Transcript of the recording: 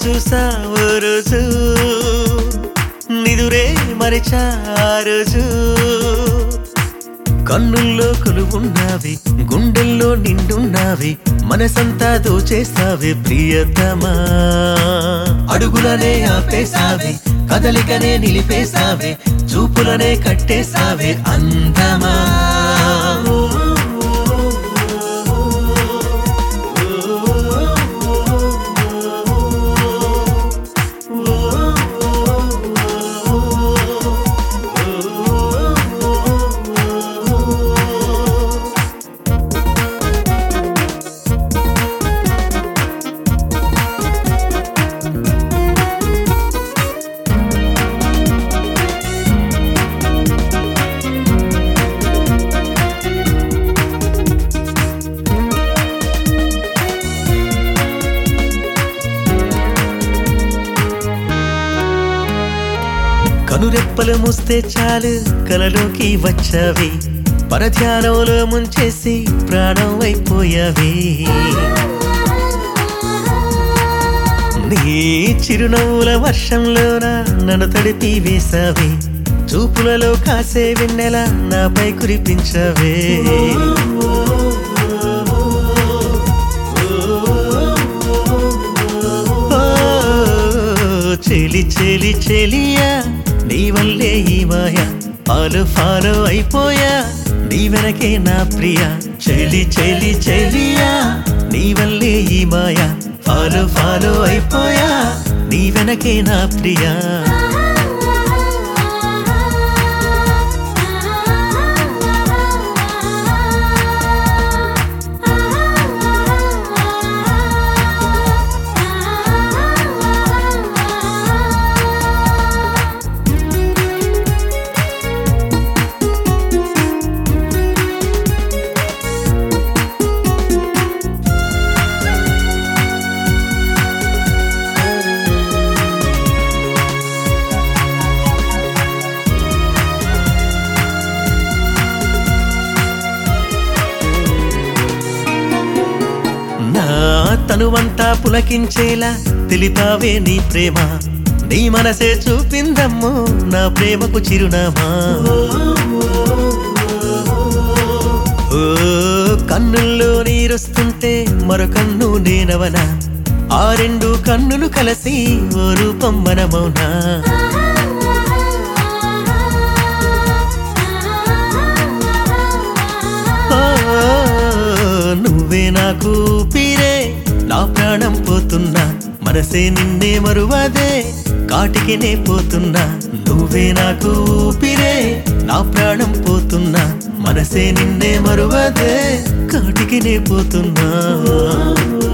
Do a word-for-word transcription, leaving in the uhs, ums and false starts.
చూసా ఓ రోజు నిదురే మరిచా ఆ రోజు కన్నుల్లో కొలువున్నావి గుండెల్లో నిండున్నావి మనసంతా దోచేస్తావే ప్రియతమా అడుగులనే ఆపేసావే కదలికనే నిలిపేసావే చూపులనే కట్టేసావే అందమా కనురెప్పలు మూస్తే చాలు కలలోకి వచ్చావి పరధ్యానంలో ముంచేసి ప్రాణం అయిపోయావి నీ చిరునవ్వుల వర్షంలోన నన్ను తడిపి వేసావి చూపులలో కాసే వెన్నెల నాపై కురిపించవే చెలి చెలి చెలియా నీ వల్లే ఈ మాయా ఫాలో ఫాలో అయిపోయా నీ వెనకే నా ప్రియా చెలి చెలి చెలియా నీ వల్లే ఈ మాయా ఫాలో ఫాలో అయిపోయా నీ వెనకే నా ప్రియా తనువంతా పులకించేలా తెలిపావే నీ ప్రేమ నీ మనసే చూపిందమ్మో నా ప్రేమకు చిరునామా ఓ కన్నుల్లో నీరొస్తుంటే మరో కన్ను నేనవనా ఆ రెండు కన్నులు కలిసి ఓ రూపం మనమౌనా నువ్వే నాకు పీరే నా ప్రాణం పోతున్నా మనసే నిన్నే మరువదే కాటికి నే పోతున్నా నువ్వే నాకు ఊపిరే నా ప్రాణం పోతున్నా మనసే నిన్నే మరువదే కాటికి నే పోతున్నా